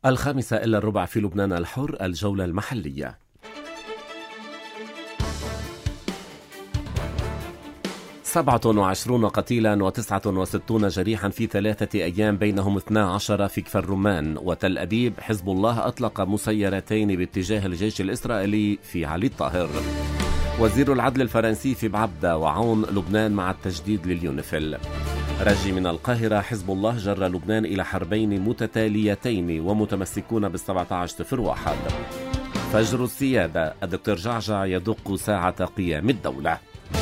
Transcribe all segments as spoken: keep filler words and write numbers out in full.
الخامسة إلا الربع في لبنان الحر، الجولة المحلية. سبعة وعشرون قتيلا وتسعة وستون جريحا في ثلاثة أيام، بينهم اثني عشر في كفر رمان وتل أبيب. حزب الله أطلق مسيرتين باتجاه الجيش الإسرائيلي في علي الطاهر. وزير العدل الفرنسي في بعبدة وعون لبنان مع التجديد لليونيفيل. رجي من القاهرة، حزب الله جر لبنان إلى حربين متتاليتين ومتمسكون بالسبعة عشر صفر واحد. فجر السيادة، الدكتور جعجع يدق ساعة قيام الدولة.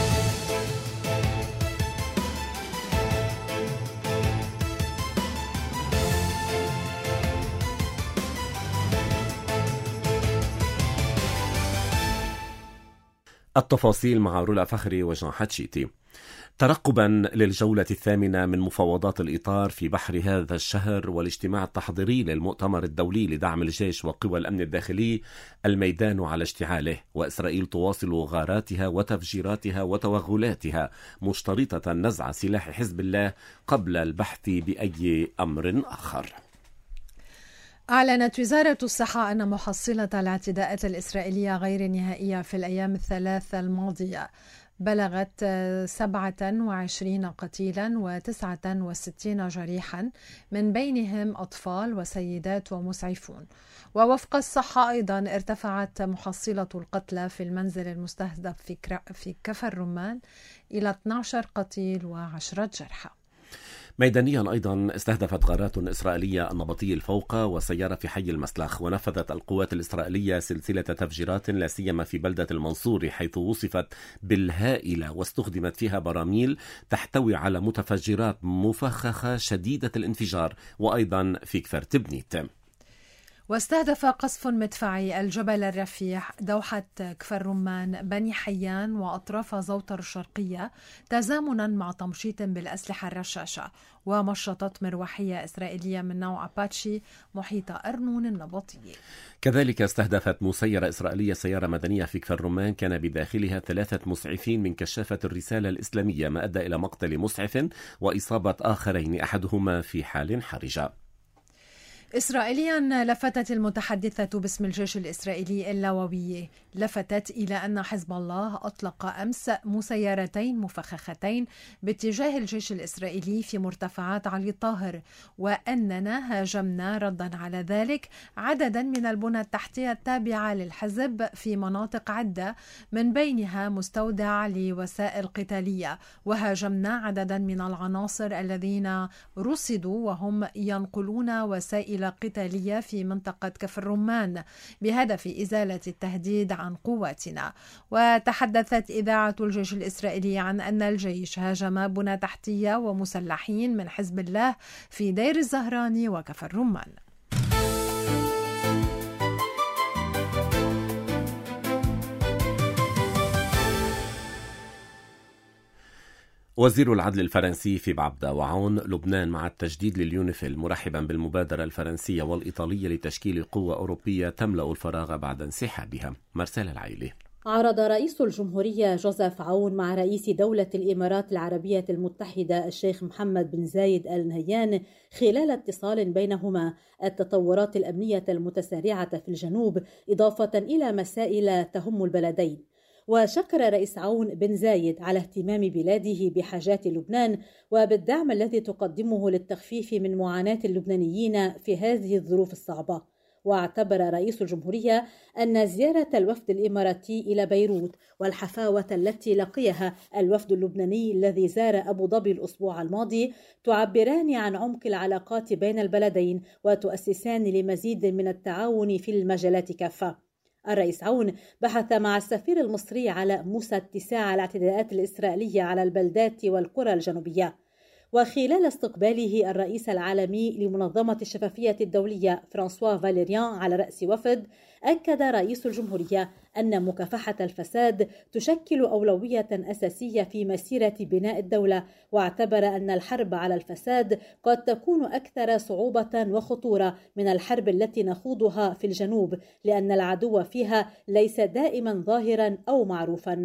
التفاصيل مع رولا فخري وجان حتشيتي. ترقبا للجولة الثامنة من مفاوضات الإطار في بحر هذا الشهر والاجتماع التحضيري للمؤتمر الدولي لدعم الجيش وقوى الأمن الداخلي، الميدان على اشتعاله، وإسرائيل تواصل غاراتها وتفجيراتها وتوغلاتها مشترطة نزع سلاح حزب الله قبل البحث بأي أمر آخر. أعلنت وزارة الصحة أن محصلة الاعتداءات الإسرائيلية غير النهائية في الأيام الثلاثة الماضية بلغت سبعة وعشرين قتيلا وتسعة وستين جريحا، من بينهم أطفال وسيدات ومسعفون. ووفق الصحة أيضا ارتفعت محصلة القتلى في المنزل المستهدف في كفر رمان إلى اثني عشر قتيل وعشرة جرحى. ميدانيا أيضا استهدفت غارات إسرائيلية النبطي الفوق وسيارة في حي المسلخ، ونفذت القوات الإسرائيلية سلسلة تفجيرات لا سيما في بلدة المنصور، حيث وصفت بالهائلة واستخدمت فيها براميل تحتوي على متفجرات مفخخة شديدة الانفجار، وأيضا في كفر تبنيت. واستهدف قصف مدفعي الجبل الرفيع، دوحة كفر رمان، بني حيان وأطراف زوطر الشرقية، تزامنا مع تمشيط بالأسلحة الرشاشة، ومشطت مروحية إسرائيلية من نوع أباتشي محيط أرنون النبطي. كذلك استهدفت مسيرة إسرائيلية سيارة مدنية في كفر رمان كان بداخلها ثلاثة مسعفين من كشافة الرسالة الإسلامية، ما أدى إلى مقتل مسعف وإصابة آخرين، أحدهما في حال حرجة. إسرائيليا لفتت المتحدثة باسم الجيش الإسرائيلي اللواوية لفتت إلى أن حزب الله أطلق أمس مسيرتين مفخختين باتجاه الجيش الإسرائيلي في مرتفعات علي الطاهر، وأننا هاجمنا ردا على ذلك عددا من البنى التحتية التابعة للحزب في مناطق عدة، من بينها مستودع لوسائل قتالية، وهاجمنا عددا من العناصر الذين رصدوا وهم ينقلون وسائل قتالية في منطقة كفر رمان بهدف إزالة التهديد عن قواتنا. وتحدثت إذاعة الجيش الإسرائيلي عن أن الجيش هاجم بنى تحتية ومسلحين من حزب الله في دير الزهراني وكفر رمان. وزير العدل الفرنسي في بعبدة وعون لبنان مع التجديد لليونيفيل، مرحبا بالمبادرة الفرنسية والإيطالية لتشكيل قوة أوروبية تملأ الفراغ بعد انسحابها. مرسال العيلي. عرض رئيس الجمهورية جوزيف عون مع رئيس دولة الإمارات العربية المتحدة الشيخ محمد بن زايد آل نهيان خلال اتصال بينهما التطورات الأمنية المتسارعة في الجنوب، إضافة إلى مسائل تهم البلدين. وشكر رئيس عون بن زايد على اهتمام بلاده بحاجات لبنان وبالدعم الذي تقدمه للتخفيف من معاناة اللبنانيين في هذه الظروف الصعبة. واعتبر رئيس الجمهورية أن زيارة الوفد الإماراتي إلى بيروت والحفاوة التي لقيها الوفد اللبناني الذي زار أبو ظبي الأسبوع الماضي تعبران عن عمق العلاقات بين البلدين وتؤسسان لمزيد من التعاون في المجالات كافة. الرئيس عون بحث مع السفير المصري على موسى اتساع الاعتداءات الإسرائيلية على البلدات والقرى الجنوبية. وخلال استقباله الرئيس العالمي لمنظمة الشفافية الدولية فرانسوا فاليريان على رأس وفد، أكد رئيس الجمهورية أن مكافحة الفساد تشكل أولوية أساسية في مسيرة بناء الدولة، واعتبر أن الحرب على الفساد قد تكون أكثر صعوبة وخطورة من الحرب التي نخوضها في الجنوب، لأن العدو فيها ليس دائما ظاهرا أو معروفا.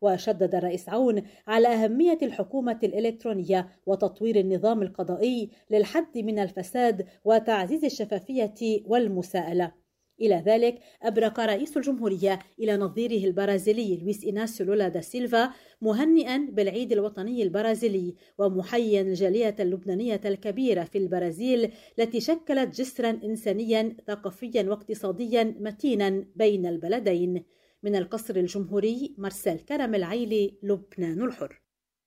وشدد الرئيس عون على أهمية الحكومة الإلكترونية وتطوير النظام القضائي للحد من الفساد وتعزيز الشفافية والمساءلة. إلى ذلك أبرق رئيس الجمهورية إلى نظيره البرازيلي لويس إناسيو لولا دا سيلفا مهنئا بالعيد الوطني البرازيلي ومحيا الجالية اللبنانية الكبيرة في البرازيل التي شكلت جسرا إنسانيا ثقافيا واقتصاديا متينا بين البلدين. من القصر الجمهوري مرسال كرم العيلي، لبنان الحر.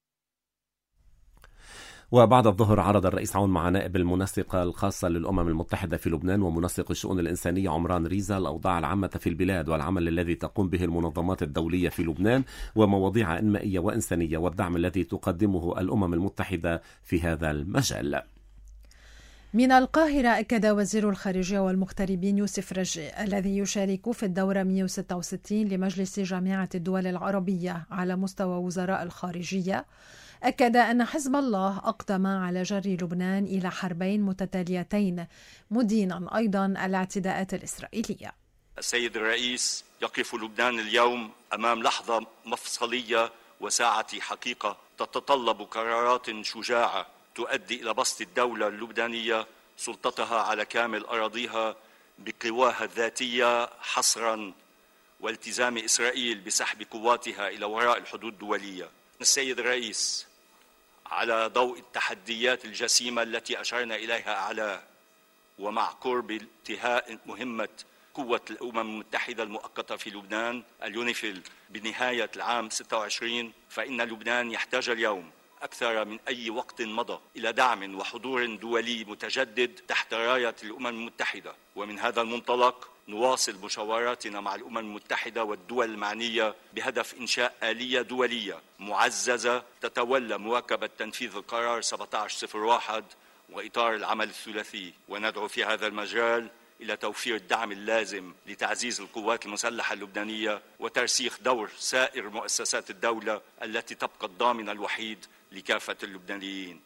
وبعد الظهر عرض الرئيس عون مع نائب المنسقة الخاصة للأمم المتحدة في لبنان ومنسق الشؤون الإنسانية عمران ريزا الأوضاع العامة في البلاد والعمل الذي تقوم به المنظمات الدولية في لبنان ومواضيع إنمائية وإنسانية والدعم الذي تقدمه الأمم المتحدة في هذا المجال. من القاهرة أكد وزير الخارجية والمغتربين يوسف رجاء الذي يشارك في الدورة مئة وستة وستين لمجلس جامعة الدول العربية على مستوى وزراء الخارجية، أكد أن حزب الله أقدم على جر لبنان إلى حربين متتاليتين، مدينا أيضا الاعتداءات الإسرائيلية. السيد الرئيس، يقف لبنان اليوم أمام لحظة مفصلية وساعة حقيقة تتطلب قرارات شجاعة تؤدي إلى بسط الدولة اللبنانية سلطتها على كامل أراضيها بقواها الذاتية حصرا، والتزام إسرائيل بسحب قواتها إلى وراء الحدود الدولية. السيد الرئيس، على ضوء التحديات الجسيمة التي أشرنا إليها أعلاه ومع قرب انتهاء مهمة قوة الأمم المتحدة المؤقتة في لبنان اليونيفيل بنهاية العام ستة وعشرين، فإن لبنان يحتاج اليوم أكثر من أي وقت مضى إلى دعم وحضور دولي متجدد تحت راية الأمم المتحدة. ومن هذا المنطلق نواصل مشاوراتنا مع الأمم المتحدة والدول المعنية بهدف إنشاء آلية دولية معززة تتولى مواكبة تنفيذ القرار سبعة عشر صفر واحد وإطار العمل الثلاثي، وندعو في هذا المجال إلى توفير الدعم اللازم لتعزيز القوات المسلحة اللبنانية وترسيخ دور سائر مؤسسات الدولة التي تبقى الضامن الوحيد لكافة اللبنانيين.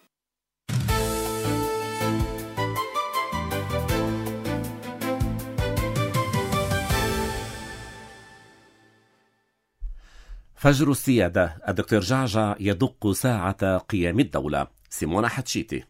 فجر السيادة، الدكتور جعجع يدق ساعة قيام الدولة. سيمونا حتشيتي.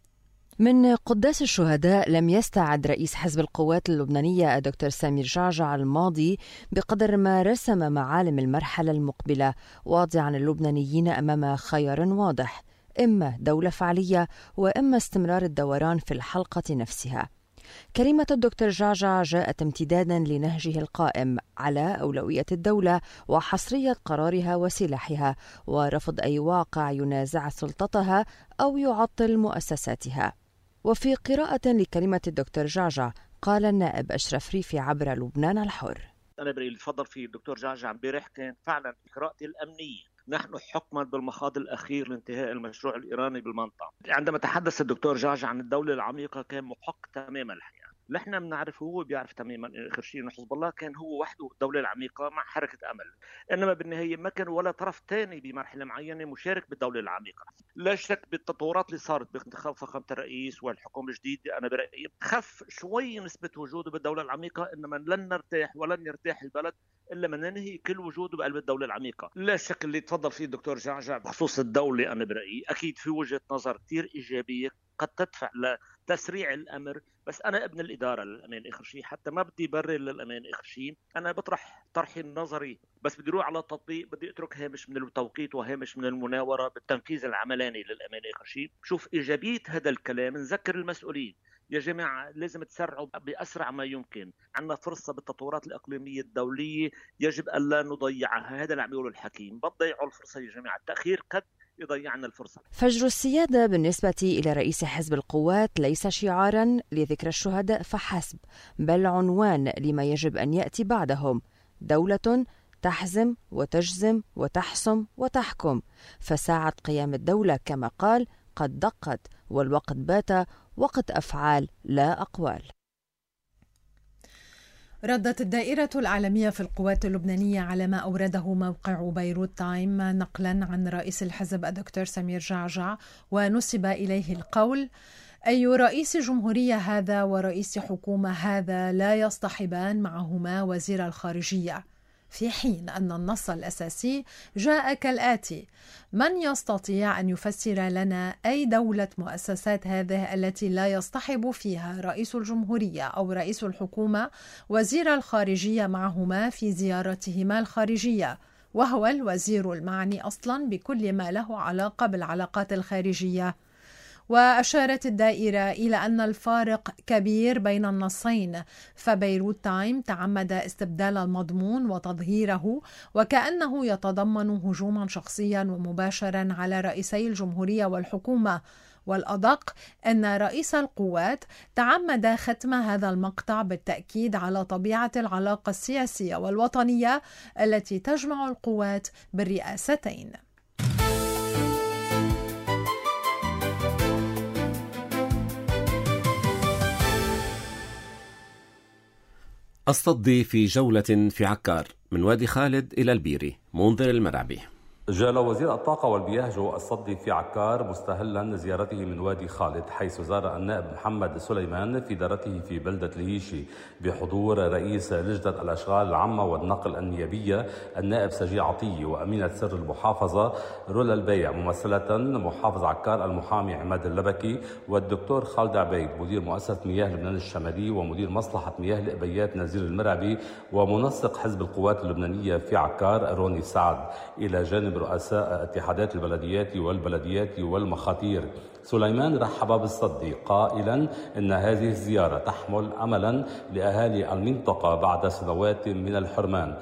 من قداس الشهداء لم يستعد رئيس حزب القوات اللبنانية الدكتور سمير جعجع الماضي بقدر ما رسم معالم المرحلة المقبلة، واضعا اللبنانيين أمام خيار واضح: إما دولة فعلية وإما استمرار الدوران في الحلقة نفسها. كلمة الدكتور جعجع جاءت امتدادا لنهجه القائم على أولوية الدولة وحصرية قرارها وسلاحها ورفض أي واقع ينازع سلطتها أو يعطل مؤسساتها. وفي قراءة لكلمة الدكتور جعجع قال النائب أشرف ريفي عبر لبنان الحر: أنا بري اللي تفضل فيه الدكتور جعجع امبارح كان فعلا قراءتي الأمنية. نحن حكما بالمخاض الأخير لانتهاء المشروع الإيراني بالمنطقة. عندما تحدث الدكتور جعجع عن الدولة العميقة كان محق تماما الحقيقة. نحن بنعرف هو بيعرف تماما آخر شيء إن حزب الله كان هو وحده الدولة العميقة مع حركة أمل، إنما بالنهاية ما كان ولا طرف ثاني بمرحلة معينة مشارك بالدولة العميقة. لا شك بالتطورات اللي صارت بانتخاب فخامة الرئيس والحكومة الجديدة، أنا برأيي خف شوي نسبة وجوده بالدولة العميقة، إنما لن نرتاح ولن يرتاح البلد إلا ما ننهي كل وجوده بقلب الدولة العميقة. لا شك اللي تفضل فيه الدكتور جعجع بخصوص الدولة، أنا برأيي أكيد في وجهة نظر كتير إيجابية قد تدفع لتسريع الأمر، بس أنا ابن الإدارة للأمان آخر شيء، حتى ما بدي برر للأمان آخر شيء. أنا بطرح طرحي النظري، بس بدي أروح على التطبيق، بدي أترك هامش من التوقيت وهامش من المناورة بالتنفيذ العملاني للأمان آخر شيء. شوف إيجابية هذا الكلام، نذكر المسؤولين يا جماعة لازم تسرعوا بأسرع ما يمكن، عندنا فرصة بالتطورات الإقليمية الدولية يجب ألا نضيعها. هذا اللي عم يقوله الحكيم، بتضيعوا الفرصة يا جماعة، التأخير قد يضيعنا الفرصة. فجر السيادة بالنسبة إلى رئيس حزب القوات ليس شعارا لذكرى الشهداء فحسب، بل عنوان لما يجب أن يأتي بعدهم: دولة تحزم وتجزم وتحسم وتحكم، فساعة قيام الدولة كما قال قد دقت، والوقت بات وقت أفعال لا أقوال. ردت الدائرة العالمية في القوات اللبنانية على ما أورده موقع بيروت تايم نقلا عن رئيس الحزب الدكتور سمير جعجع، ونسب إليه القول: أي رئيس جمهورية هذا ورئيس حكومة هذا لا يصطحبان معهما وزير الخارجية، في حين أن النص الأساسي جاء كالآتي: من يستطيع أن يفسر لنا أي دولة مؤسسات هذه التي لا يصطحب فيها رئيس الجمهورية أو رئيس الحكومة وزير الخارجية معهما في زيارتهما الخارجية، وهو الوزير المعني أصلا بكل ما له علاقة بالعلاقات الخارجية. وأشارت الدائرة إلى أن الفارق كبير بين النصين، فبيروت تايم تعمد استبدال المضمون وتظهيره وكأنه يتضمن هجوما شخصيا ومباشرا على رئيسي الجمهورية والحكومة، والأدق أن رئيس القوات تعمد ختم هذا المقطع بالتأكيد على طبيعة العلاقة السياسية والوطنية التي تجمع القوات بالرئاستين. الصدي في جولة في عكار، من وادي خالد إلى البيري. منذر المرعبي. جال وزير الطاقة والمياه جو الصدي في عكار مستهلا زيارته من وادي خالد، حيث زار النائب محمد سليمان في دارته في بلدة الهيشي بحضور رئيس لجنة الأشغال العامة والنقل النيابية النائب سجي عطية وأمينة سر المحافظة رولا البيع، ممثلة محافظ عكار المحامي عماد اللبكي والدكتور خالد عبيد مدير مؤسسة مياه لبنان الشمالي ومدير مصلحة مياه الإبيات نزير المرعبي ومنسق حزب القوات اللبنانية في عكار روني سعد، إلى جانب رؤساء اتحادات البلديات والبلديات والمخاطير. سليمان رحب بالصدي قائلا إن هذه الزيارة تحمل أملا لأهالي المنطقة بعد سنوات من الحرمان،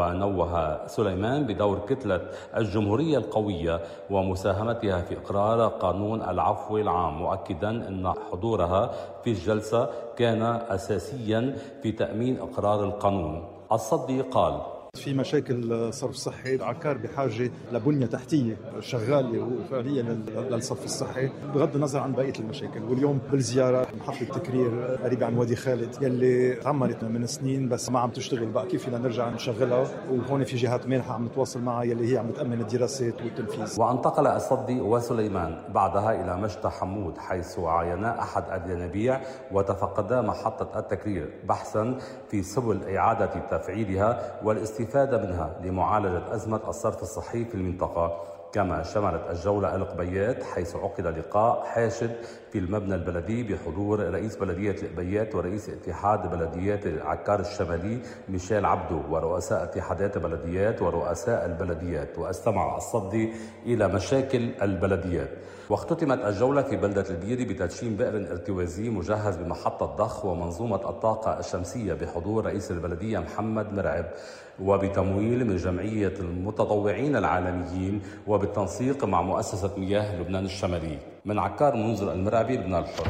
ونوه سليمان بدور كتلة الجمهورية القوية ومساهمتها في إقرار قانون العفو العام، مؤكدا أن حضورها في الجلسة كان أساسيا في تأمين إقرار القانون. الصدي قال: في مشاكل صرف صحي، عكار بحاجة لبنية تحتية شغالة وفعليا للصرف الصحي بغض النظر عن بقية المشاكل. واليوم بالزيارة محطة تكرير قريبة عن وادي خالد يلي تعملت من سنين بس ما عم تشتغل بقى، كيف فينا نرجع نشغلها؟ وهون في جهات مانحة عم نتواصل معها يلي هي عم تأمن الدراسات والتنفيذ. وانتقل الصدي وسليمان بعدها إلى مشتى حمود، حيث عاينا أحد الينابيع وتفقدا محطة التكرير بحثا في سبل إعادة تفعيلها والاستفادة منها لمعالجة أزمة الصرف الصحي في المنطقة. كما شملت الجولة القبيات، حيث عقد لقاء حاشد في المبنى البلدي بحضور رئيس بلدية القبيات ورئيس اتحاد بلديات عكار الشمالي ميشيل عبدو ورؤساء اتحادات البلديات ورؤساء البلديات، واستمع الصدي إلى مشاكل البلديات. واختتمت الجولة في بلدة البيري بتدشين بئر ارتوازي مجهز بمحطة ضخ ومنظومة الطاقة الشمسية بحضور رئيس البلدية محمد مرعب، وبتمويل من جمعية المتطوعين العالميين وبالتنسيق مع مؤسسة مياه لبنان الشمالي. من عكار منذر المرعبي، لبنان الحر.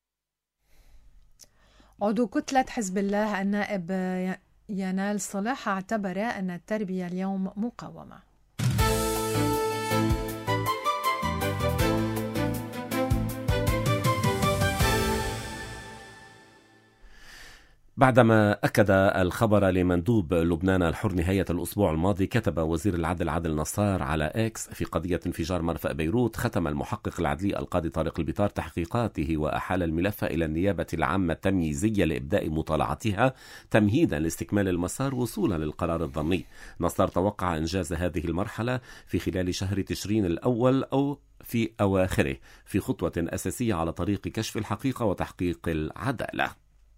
عضو كتلة حزب الله النائب ينال صلاح اعتبر أن التربية اليوم مقاومة. بعدما أكد الخبر لمندوب لبنان الحر نهاية الأسبوع الماضي، كتب وزير العدل عادل نصار على إكس: في قضية انفجار مرفأ بيروت ختم المحقق العدلي القاضي طارق البطار تحقيقاته وأحال الملف إلى النيابة العامة التمييزية لإبداء مطالعتها تمهيدا لاستكمال المسار وصولا للقرار الضمني. نصار توقع إنجاز هذه المرحلة في خلال شهر تشرين الأول أو في أواخره، في خطوة أساسية على طريق كشف الحقيقة وتحقيق العدالة.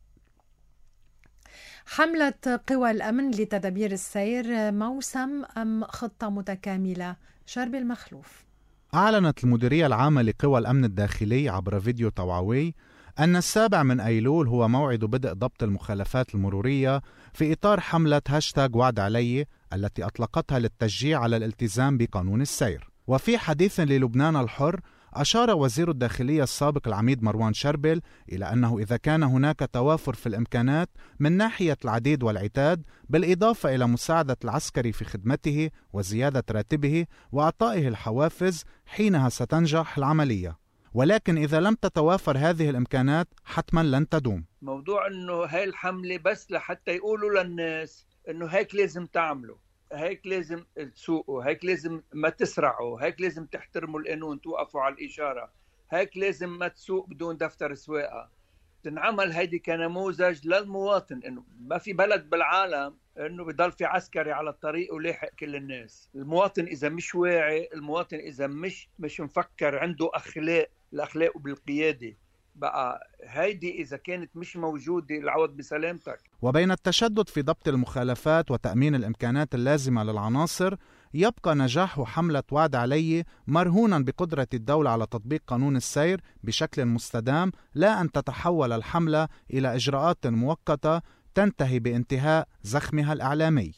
حملة قوى الأمن لتدبير السير موسم أم خطة متكاملة؟ شرب المخلوف. أعلنت المديرية العامة لقوى الأمن الداخلي عبر فيديو توعوي أن السابع من أيلول هو موعد بدء ضبط المخالفات المرورية في إطار حملة هاشتاغ وعد علي التي أطلقتها للتشجيع على الالتزام بقانون السير. وفي حديث للبنان الحر، أشار وزير الداخلية السابق العميد مروان شربل إلى أنه إذا كان هناك توافر في الإمكانات من ناحية العديد والعتاد، بالإضافة إلى مساعدة العسكري في خدمته وزيادة راتبه وأعطائه الحوافز، حينها ستنجح العملية. ولكن إذا لم تتوافر هذه الإمكانات حتما لن تدوم. موضوع أنه هاي الحملة بس لحتى يقولوا للناس أنه هيك لازم تعملوا، هيك لازم تسوقوا، هيك لازم ما تسرعوا، هيك لازم تحترموا القانون، توقفوا على الإشارة، هيك لازم ما تسوق بدون دفتر سواقة. تنعمل هيدي كنموذج للمواطن، إنه ما في بلد بالعالم انه بضل في عسكري على الطريق ولاحق كل الناس. المواطن اذا مش واعي، المواطن اذا مش مش مفكر، عنده اخلاق، الاخلاق بالقياده، بقى هيدي اذا كانت مش موجوده العوض بسلامتك. وبين التشدد في ضبط المخالفات وتأمين الإمكانات اللازمة للعناصر، يبقى نجاح حملة وعد علي مرهونا بقدرة الدولة على تطبيق قانون السير بشكل مستدام، لا أن تتحول الحملة إلى إجراءات مؤقتة تنتهي بانتهاء زخمها الإعلامي.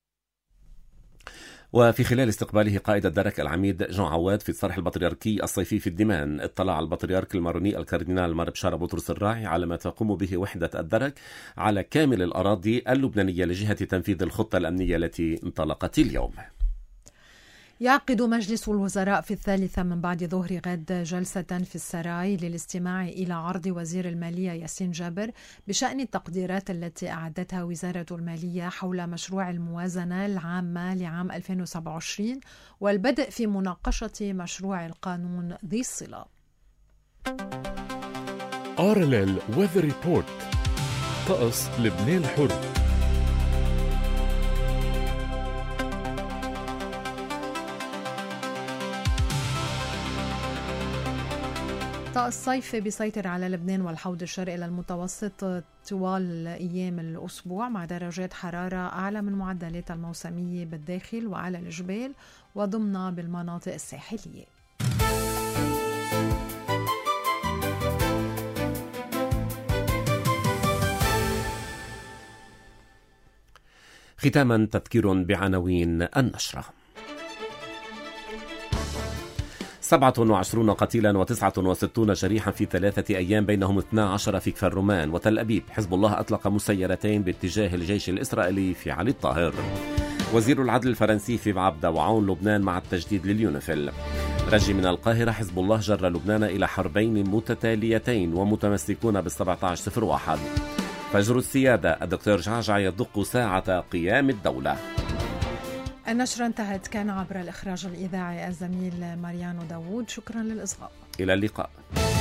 وفي خلال استقباله قائد الدرك العميد جون عواد في الصرح البطريركي الصيفي في الدمام، اطلع البطريرك الماروني الكاردينال مار بشارة بطرس الراعي على ما تقوم به وحدة الدرك على كامل الأراضي اللبنانية لجهة تنفيذ الخطة الأمنية التي انطلقت اليوم. يعقد مجلس الوزراء في الثالثة من بعد ظهر غد جلسة في السراي للاستماع إلى عرض وزير المالية ياسين جابر بشأن التقديرات التي أعدتها وزارة المالية حول مشروع الموازنة العامة لعام ألفين وسبعة وعشرين والبدء في مناقشة مشروع القانون ذي الصلة. آر إل إل Weather Report. طقس لبنان الحر. طقس صيفي بيسيطر على لبنان والحوض الشرقي للمتوسط طوال أيام الأسبوع، مع درجات حرارة أعلى من معدلات الموسمية بالداخل وعلى الجبال وضمن بالمناطق الساحلية. ختاما تذكير بعناوين النشرة. سبعة وعشرون قتيلا وتسعة وستون جريحا في ثلاثة أيام بينهم اثني عشر في كفر الرومان وتل أبيب. حزب الله أطلق مسيرتين باتجاه الجيش الإسرائيلي في علي الطاهر. وزير العدل الفرنسي في عبدة وعون لبنان مع التجديد لليونيفيل. رجي من القاهرة. حزب الله جر لبنان إلى حربين متتاليتين ومتمسكون بالسبعة عشر صفر واحد. فجر السيادة. الدكتور جعجع يدق ساعة قيام الدولة. النشرة انتهت. كان عبر الإخراج الإذاعي الزميل ماريانو داوود. شكرا للإصغاء. إلى اللقاء.